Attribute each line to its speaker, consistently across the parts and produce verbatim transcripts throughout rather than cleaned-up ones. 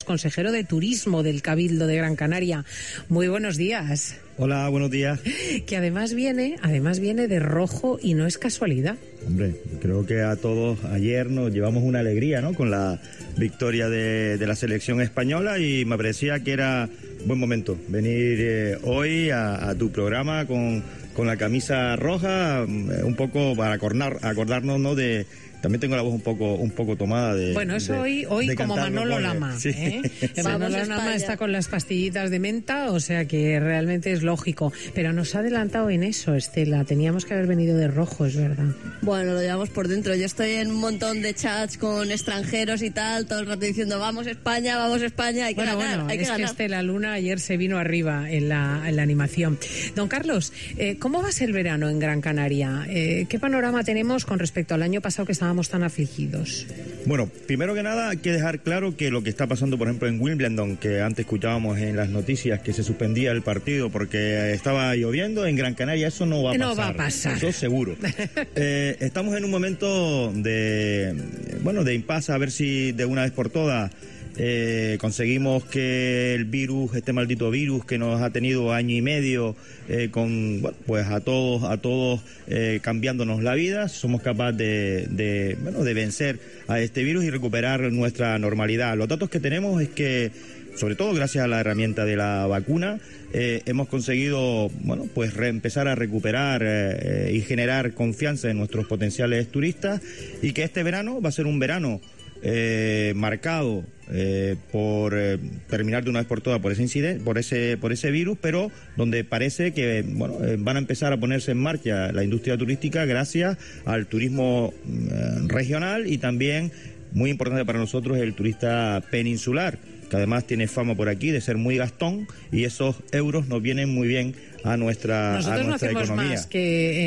Speaker 1: consejero de Turismo del Cabildo de Gran Canaria. Muy buenos días.
Speaker 2: Hola, buenos días.
Speaker 1: Que además viene, además viene de rojo y no es casualidad.
Speaker 2: Hombre, creo que a todos ayer nos llevamos una alegría, ¿no? Con la victoria de, de la selección española, y me parecía que era buen momento venir eh, hoy a, a tu programa con, con la camisa roja, eh, un poco para acordar, acordarnos, ¿no? De También tengo la voz un poco un poco tomada de...
Speaker 1: Bueno, eso
Speaker 2: de,
Speaker 1: hoy hoy como Manolo Lama.
Speaker 2: Sí.
Speaker 1: ¿eh? Manolo Lama está con las pastillitas de menta, o sea que realmente es lógico. Pero nos ha adelantado en eso, Estela. Teníamos que haber venido de rojo, es verdad.
Speaker 3: Bueno, lo llevamos por dentro. Yo estoy en un montón de chats con extranjeros y tal, todo el rato diciendo vamos España, vamos España, hay que
Speaker 1: bueno,
Speaker 3: ganar,
Speaker 1: bueno,
Speaker 3: hay que
Speaker 1: es
Speaker 3: ganar.
Speaker 1: que Estela Luna ayer se vino arriba en la, en la animación. Don Carlos, eh, ¿cómo va a ser el verano en Gran Canaria? Eh, ¿Qué panorama tenemos con respecto al año pasado que estábamos tan afligidos?
Speaker 2: Bueno, primero que nada hay que dejar claro que lo que está pasando, por ejemplo, en Wimbledon, que antes escuchábamos en las noticias que se suspendía el partido porque estaba lloviendo, en Gran Canaria eso no va a pasar.
Speaker 1: No va a pasar.
Speaker 2: Eso seguro. eh, estamos en un momento de, bueno, de impasse, a ver si de una vez por todas Eh, conseguimos que el virus, este maldito virus que nos ha tenido año y medio, eh, con, bueno, pues a todos, a todos eh, cambiándonos la vida, somos capaces de, de, bueno, de vencer a este virus y recuperar nuestra normalidad. Los datos que tenemos es que, sobre todo gracias a la herramienta de la vacuna, eh, hemos conseguido, bueno, pues re empezar a recuperar eh, y generar confianza en nuestros potenciales turistas, y que este verano va a ser un verano Eh, marcado eh, por eh, terminar de una vez por todas por ese incidente, por ese por ese virus, pero donde parece que bueno eh, van a empezar a ponerse en marcha la industria turística gracias al turismo eh, regional, y también, muy importante para nosotros, el turista peninsular, que además tiene fama por aquí de ser muy gastón, y esos euros nos vienen muy bien a nuestra,
Speaker 1: Nosotros
Speaker 2: a nuestra
Speaker 1: no hacemos
Speaker 2: economía.
Speaker 1: más que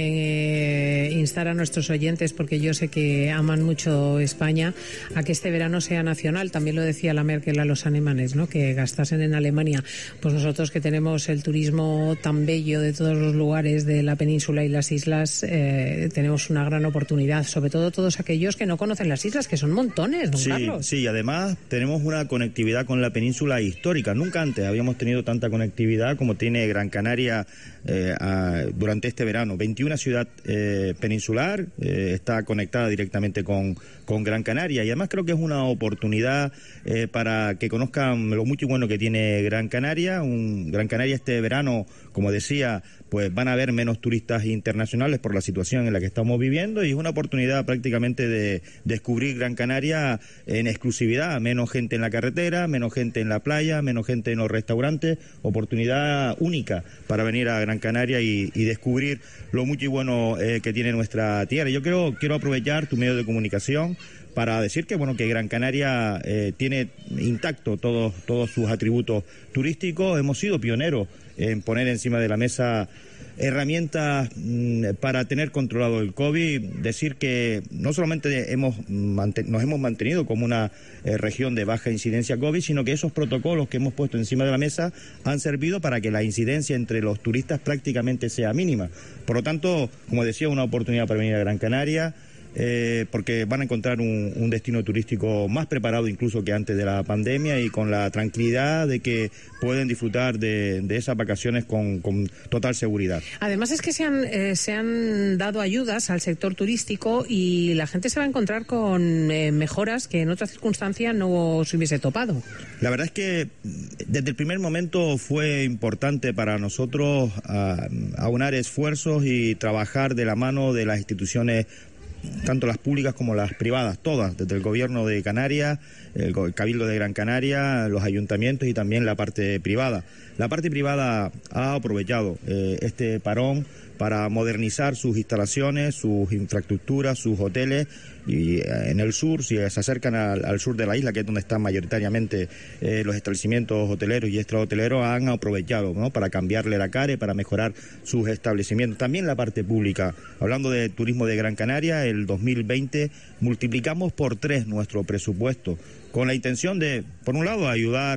Speaker 1: eh, instar a nuestros oyentes, porque yo sé que aman mucho España, a que este verano sea nacional. También lo decía la Merkel a los alemanes, ¿no? Que gastasen en Alemania. Pues nosotros, que tenemos el turismo tan bello de todos los lugares de la península y las islas, eh, tenemos una gran oportunidad, sobre todo todos aquellos que no conocen las islas, que son montones, don
Speaker 2: Sí,
Speaker 1: Carlos.
Speaker 2: sí, además tenemos una conectividad con la península histórica. Nunca antes habíamos tenido tanta conectividad como tiene Gran Canaria eh, a, durante este verano. veintiuna ciudad eh, peninsular eh, está conectada directamente con, con Gran Canaria, y además creo que es una oportunidad eh, para que conozcan lo mucho y bueno que tiene Gran Canaria. Un, Gran Canaria este verano, como decía, pues van a haber menos turistas internacionales por la situación en la que estamos viviendo, y es una oportunidad prácticamente de descubrir Gran Canaria en exclusividad. Menos gente en la carretera, menos gente en la playa, menos gente en los restaurantes. Oportunidad única para venir a Gran Canaria y, y descubrir lo mucho y bueno eh, que tiene nuestra tierra. Yo creo, quiero aprovechar tu medio de comunicación para decir que bueno que Gran Canaria eh, tiene intacto todos todos sus atributos turísticos. Hemos sido pioneros en poner encima de la mesa herramientas mmm, para tener controlado el COVID. Decir que no solamente hemos nos hemos mantenido como una eh, región de baja incidencia COVID, sino que esos protocolos que hemos puesto encima de la mesa han servido para que la incidencia entre los turistas prácticamente sea mínima. Por lo tanto, como decía, una oportunidad para venir a Gran Canaria. Eh, porque van a encontrar un, un destino turístico más preparado incluso que antes de la pandemia, y con la tranquilidad de que pueden disfrutar de, de esas vacaciones con, con total seguridad.
Speaker 1: Además es que se han, eh, se han dado ayudas al sector turístico, y la gente se va a encontrar con eh, mejoras que en otras circunstancias no se hubiese topado.
Speaker 2: La verdad es que desde el primer momento fue importante para nosotros uh, aunar esfuerzos y trabajar de la mano de las instituciones, tanto las públicas como las privadas, todas, desde el gobierno de Canarias, el Cabildo de Gran Canaria, los ayuntamientos y también la parte privada. La parte privada ha aprovechado eh, este parón para modernizar sus instalaciones, sus infraestructuras, sus hoteles, y en el sur, si se acercan al, al sur de la isla, que es donde están mayoritariamente eh, los establecimientos hoteleros y extrahoteleros, han aprovechado, ¿no?, para cambiarle la cara y para mejorar sus establecimientos. También la parte pública, hablando de turismo de Gran Canaria, el dos mil veinte multiplicamos por tres nuestro presupuesto, con la intención de, por un lado, ayudar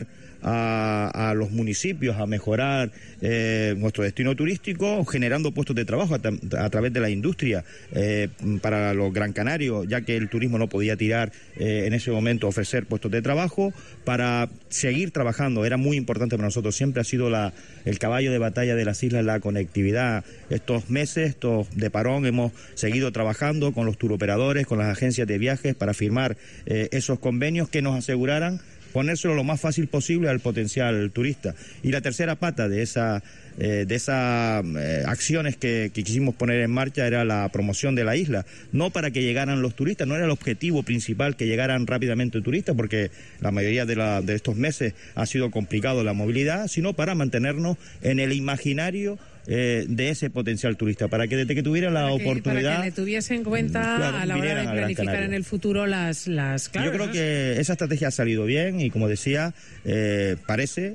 Speaker 2: a, a los municipios a mejorar eh, nuestro destino turístico, generando puestos de trabajo a, a través de la industria eh, para los gran canarios, ya que el turismo no podía tirar eh, en ese momento, ofrecer puestos de trabajo, para seguir trabajando. Era muy importante para nosotros, siempre ha sido la, el caballo de batalla de las islas, la conectividad. Estos meses, estos de parón, hemos seguido trabajando con los turoperadores, con las agencias de viajes para firmar eh, esos convenios que nos aseguraran ponérselo lo más fácil posible al potencial turista. Y la tercera pata de esa eh, de esas eh, acciones que, que quisimos poner en marcha era la promoción de la isla, no para que llegaran los turistas, no era el objetivo principal que llegaran rápidamente turistas, porque la mayoría de, la, de estos meses ha sido complicado la movilidad, sino para mantenernos en el imaginario Eh, de ese potencial turista, para que desde que tuviera la
Speaker 1: para que,
Speaker 2: oportunidad
Speaker 1: para que le tuviese en cuenta
Speaker 2: claro,
Speaker 1: a la hora de planificar en el futuro las las claro,
Speaker 2: yo creo
Speaker 1: ¿no?
Speaker 2: que esa estrategia ha salido bien y, como decía, eh, parece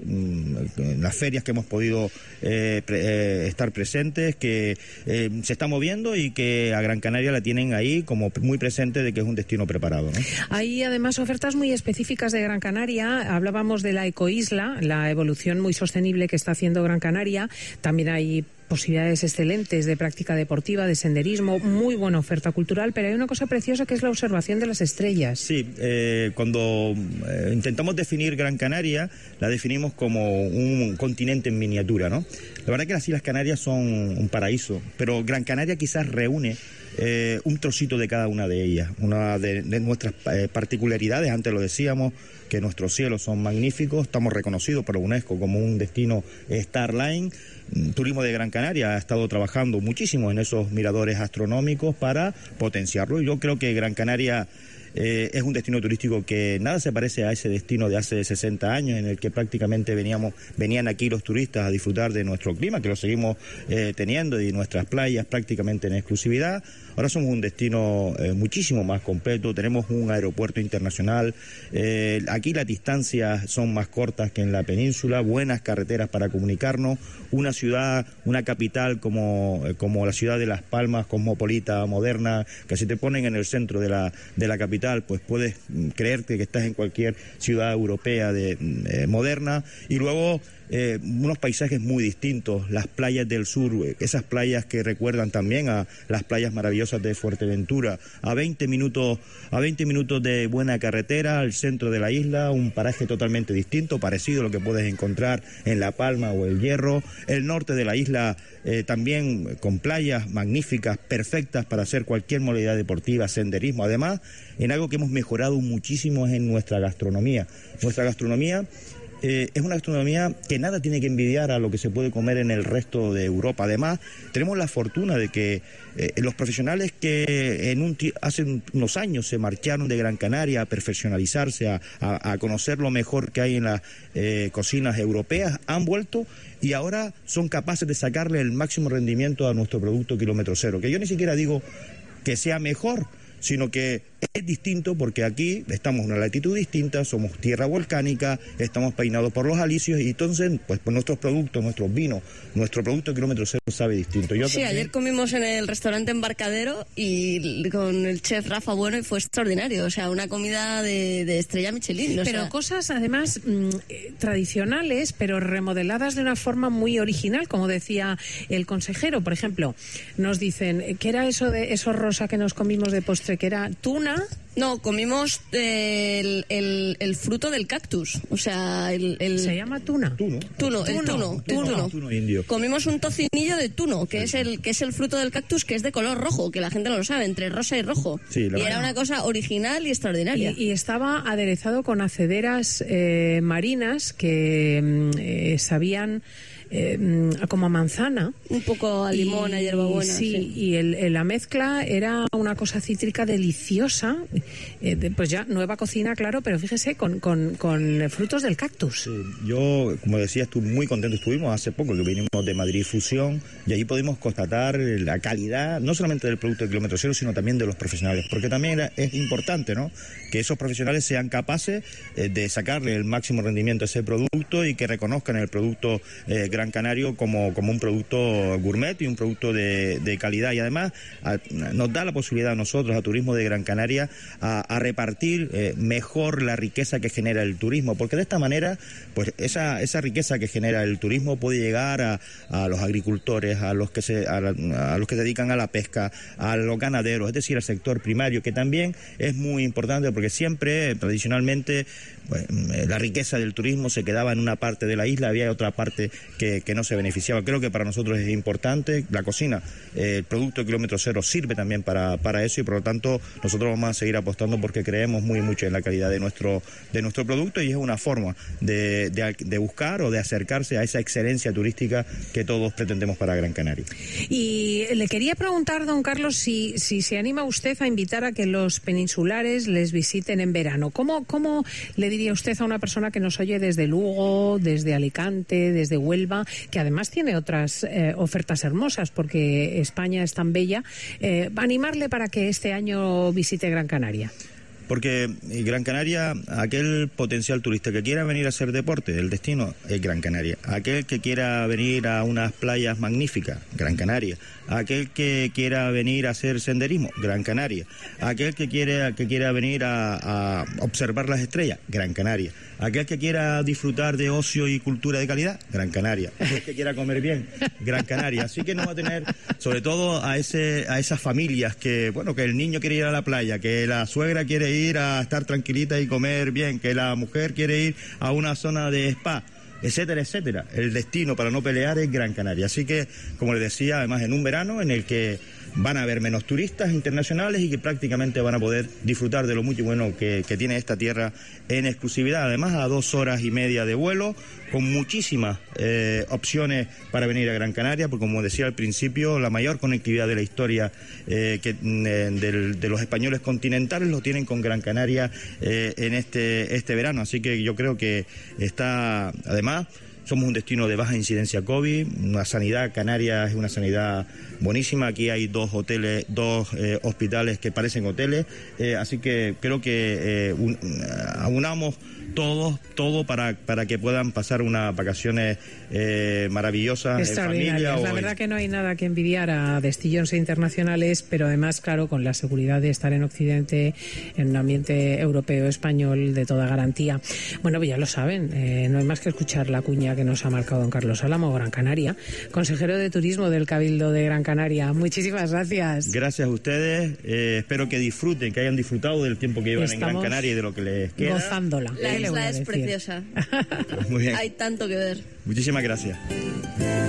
Speaker 2: en las ferias que hemos podido eh, pre, eh, estar presentes que eh, se está moviendo y que a Gran Canaria la tienen ahí como muy presente de que es un destino preparado, ¿no?
Speaker 1: Hay además ofertas muy específicas de Gran Canaria. Hablábamos de la ecoisla, la evolución muy sostenible que está haciendo Gran Canaria. También hay posibilidades excelentes de práctica deportiva, de senderismo, muy buena oferta cultural, pero hay una cosa preciosa que es la observación de las estrellas.
Speaker 2: Sí, eh, cuando eh, intentamos definir Gran Canaria, la definimos como un continente en miniatura, ¿no? La verdad que las Islas Canarias son un paraíso, pero Gran Canaria quizás reúne eh, un trocito de cada una de ellas. Una de, de nuestras eh, particularidades, antes lo decíamos, que nuestros cielos son magníficos, estamos reconocidos por la UNESCO como un destino Starline. Turismo de Gran Canaria ha estado trabajando muchísimo en esos miradores astronómicos para potenciarlo, y yo creo que Gran Canaria eh, es un destino turístico que nada se parece a ese destino de hace sesenta años, en el que prácticamente veníamos, venían aquí los turistas a disfrutar de nuestro clima, que lo seguimos eh, teniendo, y nuestras playas prácticamente en exclusividad. Ahora somos un destino eh, muchísimo más completo, tenemos un aeropuerto internacional, eh, aquí las distancias son más cortas que en la península, buenas carreteras para comunicarnos, una ciudad, una capital como, como la ciudad de Las Palmas, cosmopolita, moderna, que si te ponen en el centro de la, de la capital, pues puedes creerte que estás en cualquier ciudad europea de, eh, moderna, y luego Eh, unos paisajes muy distintos, las playas del sur, esas playas que recuerdan también a las playas maravillosas de Fuerteventura, a veinte minutos, a veinte minutos de buena carretera al centro de la isla, un paraje totalmente distinto, parecido a lo que puedes encontrar en La Palma o El Hierro. El norte de la isla eh, también con playas magníficas, perfectas para hacer cualquier modalidad deportiva, senderismo. Además, en algo que hemos mejorado muchísimo es en nuestra gastronomía. Nuestra gastronomía Eh, es una gastronomía que nada tiene que envidiar a lo que se puede comer en el resto de Europa. Además, tenemos la fortuna de que eh, los profesionales que en un hace unos años se marcharon de Gran Canaria a perfeccionalizarse, a, a, a conocer lo mejor que hay en las eh, cocinas europeas, han vuelto y ahora son capaces de sacarle el máximo rendimiento a nuestro producto kilómetro cero, que yo ni siquiera digo que sea mejor, sino que es distinto, porque aquí estamos en una latitud distinta, somos tierra volcánica, estamos peinados por los alisios, y entonces pues, pues nuestros productos, nuestros vinos, nuestro producto kilómetro cero sabe distinto. Yo
Speaker 3: sí,
Speaker 2: también...
Speaker 3: ayer comimos en el restaurante Embarcadero y con el chef Rafa Bueno, y fue extraordinario, o sea, una comida de, de estrella Michelin. O
Speaker 1: pero
Speaker 3: sea...
Speaker 1: cosas además mmm, eh, tradicionales, pero remodeladas de una forma muy original, como decía el consejero. Por ejemplo, nos dicen, ¿qué era eso de eso rosa que nos comimos de postre? Que era tuna.
Speaker 3: No, comimos eh, el, el, el fruto del cactus, o sea, el... el...
Speaker 1: ¿Se llama tuna?
Speaker 2: Tuno.
Speaker 3: Tuno, el tuno, tuno. tuno.
Speaker 2: tuno indio.
Speaker 3: Comimos un tocinillo de tuno, que es el que es el fruto del cactus, que es de color rojo, que la gente no lo sabe, entre rosa y rojo.
Speaker 2: Sí,
Speaker 3: y era una cosa original y extraordinaria.
Speaker 1: Y, y estaba aderezado con acederas eh, marinas que eh, sabían... Eh, como a manzana,
Speaker 3: un poco a limón, y, a hierbabuena,
Speaker 1: sí,
Speaker 3: sí.
Speaker 1: Y el, el, la mezcla era una cosa cítrica deliciosa, eh, de, pues ya nueva cocina, claro, pero fíjese, con, con, con frutos del cactus.
Speaker 2: Sí, yo, como decía, estuve muy contento. Estuvimos hace poco, que vinimos de Madrid Fusión, y ahí pudimos constatar la calidad, no solamente del producto de kilómetro cero, sino también de los profesionales, porque también era, es importante, ¿no?, que esos profesionales sean capaces eh, de sacarle el máximo rendimiento a ese producto y que reconozcan el producto eh, Gran Canario como, como un producto gourmet y un producto de, de calidad, y además a, nos da la posibilidad a nosotros, a Turismo de Gran Canaria, a, a repartir eh, mejor la riqueza que genera el turismo, porque de esta manera pues esa, esa riqueza que genera el turismo puede llegar a, a los agricultores, a los que se a, la, a los que se dedican a la pesca, a los ganaderos, es decir, al sector primario, que también es muy importante, porque siempre tradicionalmente pues, la riqueza del turismo se quedaba en una parte de la isla, había otra parte que, que no se beneficiaba. Creo que para nosotros es importante la cocina, eh, el producto de kilómetro cero sirve también para, para eso, y por lo tanto nosotros vamos a seguir apostando porque creemos muy mucho en la calidad de nuestro de nuestro producto, y es una forma de, de, de buscar o de acercarse a esa excelencia turística que todos pretendemos para Gran Canaria.
Speaker 1: Y le quería preguntar, don Carlos, si, si se anima usted a invitar a que los peninsulares les visiten en verano. ¿Cómo, cómo le diría usted a una persona que nos oye desde Lugo, desde Alicante, desde Huelva, que además tiene otras eh, ofertas hermosas, porque España es tan bella, eh, animarle para que este año visite Gran Canaria?
Speaker 2: Porque Gran Canaria, aquel potencial turista que quiera venir a hacer deporte, el destino es Gran Canaria. Aquel que quiera venir a unas playas magníficas, Gran Canaria. Aquel que quiera venir a hacer senderismo, Gran Canaria. Aquel que quiera, que quiera venir a, a observar las estrellas, Gran Canaria. Aquel que quiera disfrutar de ocio y cultura de calidad, Gran Canaria. Aquel que quiera comer bien, Gran Canaria. Así que nos va a tener, sobre todo a ese a esas familias que, bueno, que el niño quiere ir a la playa, que la suegra quiere ir a estar tranquilita y comer bien, que la mujer quiere ir a una zona de spa, etcétera, etcétera. El destino para no pelear es Gran Canaria. Así que, como les decía, además en un verano en el que van a haber menos turistas internacionales y que prácticamente van a poder disfrutar de lo muy bueno que, que tiene esta tierra en exclusividad. Además, a dos horas y media de vuelo, con muchísimas eh, opciones para venir a Gran Canaria, porque como decía al principio, la mayor conectividad de la historia eh, que, eh, del, de los españoles continentales lo tienen con Gran Canaria eh, en este, este verano. Así que yo creo que está, además, somos un destino de baja incidencia COVID, una sanidad canaria es una sanidad buenísima. Aquí hay dos hoteles, dos eh, hospitales que parecen hoteles, eh, así que creo que eh, un, aunamos todos, todo para, para que puedan pasar unas vacaciones eh, maravillosas en familia.
Speaker 1: La verdad en... que no hay nada que envidiar a destinos internacionales, pero además, claro, con la seguridad de estar en Occidente, en un ambiente europeo, español, de toda garantía. Bueno, pues ya lo saben, eh, no hay más que escuchar la cuña que nos ha marcado don Carlos Álamo, Gran Canaria, consejero de Turismo del Cabildo de Gran Canaria. Muchísimas gracias.
Speaker 2: Gracias a ustedes, eh, espero que disfruten, que hayan disfrutado del tiempo que llevan
Speaker 1: Estamos
Speaker 2: en Gran Canaria y de lo que les queda.
Speaker 1: Gozándola.
Speaker 3: La isla es preciosa.
Speaker 2: Muy bien.
Speaker 3: Hay tanto que ver.
Speaker 2: Muchísimas gracias.